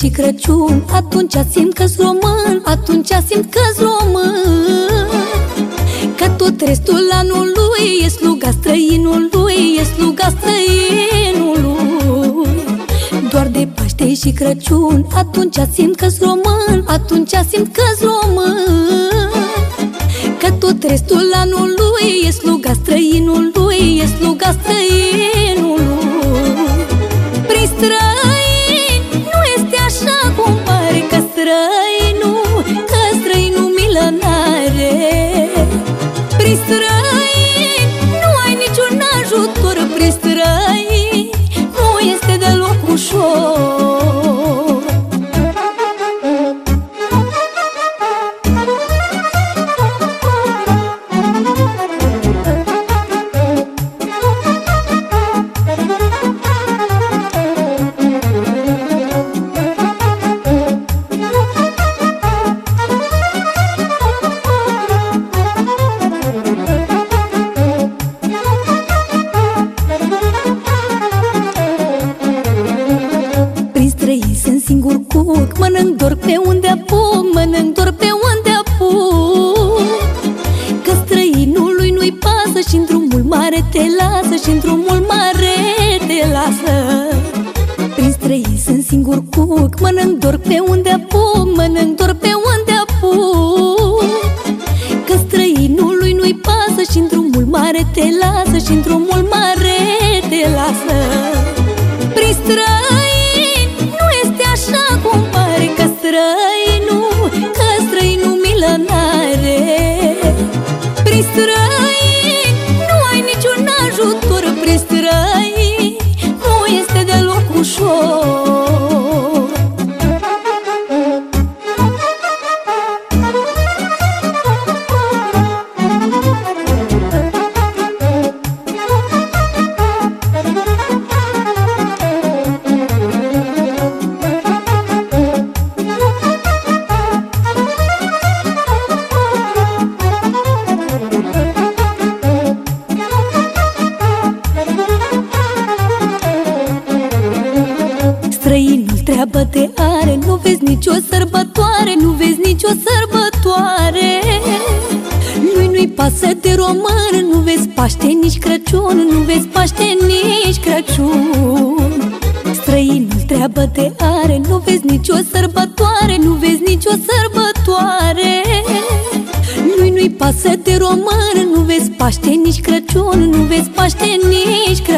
și Crăciun, atunci simt că-s român, atunci simt că-s român. Că tot restul anului e sluga străinului, e sluga străinului. Doar de Paște și Crăciun, atunci simt că-s român, atunci simt că-s român. Că tot restul anului e sluga străinului, e sluga străinului. Prin străini nu este așa cum pare, că străinul milă n-are. Prin străini nu ai niciun ajutor, prin străini nu este deloc ușor. Mănânc doar pe unde apuc, mănânc doar pe unde apuc. Că străinului nu-i pasă și-n drumul mare te lasă, și-n drumul mare te lasă. Prin străini sunt singur cuc, mănânc doar pe unde apuc, mănânc doar pe unde apuc. Că străinului nu-i pasă și-n drumul mare te lasă, și-n drumul mare te lasă. Prin străini nu este așa cum pare, că străinul milă n-are. Prin străini nu ai niciun ajutor, prin străini nu este deloc ușor. Străinul treabă de are, nu vezi nicio sărbătoare, nu vezi nicio sărbătoare. Lui-nu-i pasă de român, nu vezi Paște nici Crăciun, nu vezi Paște nici Crăciun. Străinul treabă de are, nu vezi nicio sărbătoare, nu vezi nicio sărbătoare. Lui-nu-i pasă de român, nu vezi Paște nici Crăciun, nu vezi Paște nici Crăciun.